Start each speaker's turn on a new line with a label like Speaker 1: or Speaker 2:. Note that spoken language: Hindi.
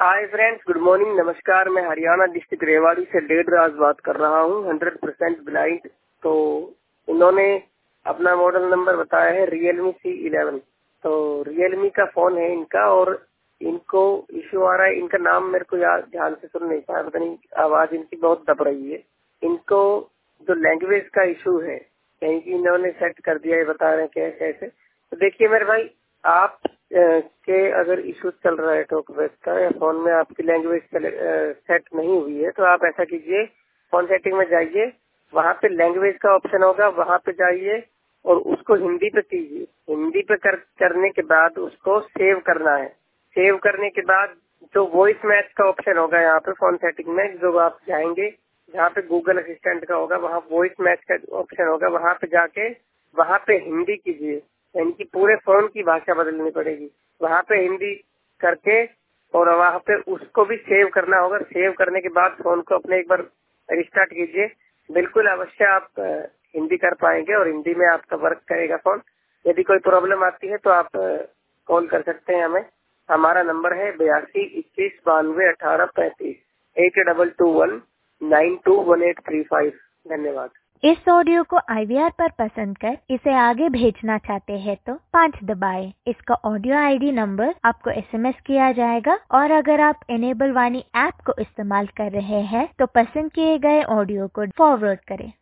Speaker 1: हाय फ्रेंड्स, गुड मॉर्निंग, नमस्कार। मैं हरियाणा डिस्ट्रिक्ट रेवाड़ी से डेढ़ बात कर रहा हूँ, 100% ब्लाइंड। तो इन्होंने अपना मॉडल नंबर बताया है Realme C11। तो Realme का फोन है इनका और इनको इश्यू आ रहा है। इनका नाम मेरे को याद ध्यान से सुन नहीं पाया, पता नहीं आवाज इनकी बहुत दब रही है। इनको जो लैंग्वेज का इशू है कहीं की इन्होंने सेट कर दिया है, बता रहे हैं कैसे। तो देखिए मेरे भाई, आप के अगर इशू चल रहा है टॉकबैक का या फोन में आपकी लैंग्वेज सेट नहीं हुई है तो आप ऐसा कीजिए, फोन सेटिंग में जाइए, वहाँ पे लैंग्वेज का ऑप्शन होगा, वहाँ पे जाइए और उसको हिंदी पे कीजिए। हिंदी पे करने के बाद उसको सेव करना है। सेव करने के बाद जो वॉइस मैच का ऑप्शन होगा यहाँ पे फोन सेटिंग में, जो आप जाएंगे जहाँ पे गूगल असिस्टेंट का होगा, वहाँ वॉइस मैच का ऑप्शन होगा, वहाँ पे जाके वहाँ पे हिंदी कीजिए। इनकी पूरे फोन की भाषा बदलनी पड़ेगी। वहाँ पे हिंदी करके और वहाँ पे उसको भी सेव करना होगा। सेव करने के बाद फोन को अपने एक बार रिस्टार्ट कीजिए। बिल्कुल अवश्य आप हिंदी कर पाएंगे और हिंदी में आपका वर्क करेगा फोन। यदि कोई प्रॉब्लम आती है तो आप कॉल कर सकते हैं हमें। हमारा नंबर है 8221921835 8221921835। धन्यवाद।
Speaker 2: इस ऑडियो को IVR पर पसंद कर इसे आगे भेजना चाहते हैं तो 5 दबाएं। इसका ऑडियो ID नंबर आपको SMS किया जाएगा और अगर आप इनेबल वाणी ऐप को इस्तेमाल कर रहे हैं तो पसंद किए गए ऑडियो को फॉरवर्ड करें।